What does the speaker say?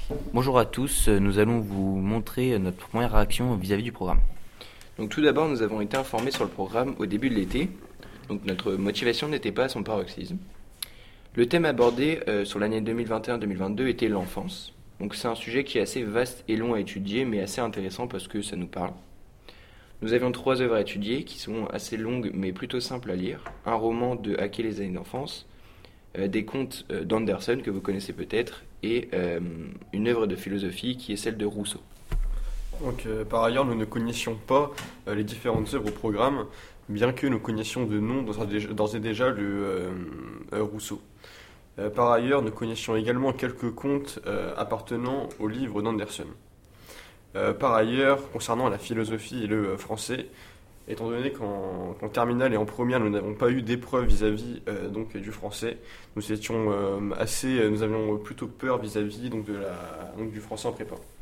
Bonjour à tous, nous allons vous montrer notre première réaction vis-à-vis du programme. Donc tout d'abord, nous avons été informés sur le programme au début de l'été, donc notre motivation n'était pas à son paroxysme. Le thème abordé sur l'année 2021-2022 était l'enfance. Donc c'est un sujet qui est assez vaste et long à étudier, mais assez intéressant parce que ça nous parle. Nous avions 3 œuvres à étudier qui sont assez longues mais plutôt simples à lire. Un roman de Hacker les années d'enfance, des contes d'Anderson que vous connaissez peut-être, et une œuvre de philosophie qui est celle de Rousseau. Par ailleurs, nous ne connaissions pas les différentes œuvres au programme, bien que nous connaissions de nom d'ores et déjà Rousseau. Par ailleurs, nous connaissions également quelques contes appartenant au livre d'Anderson. Par ailleurs, concernant la philosophie et le français, étant donné qu'en terminale et en première, nous n'avons pas eu d'épreuve vis-à-vis donc du français, nous avions plutôt peur vis-à-vis donc du français en prépa.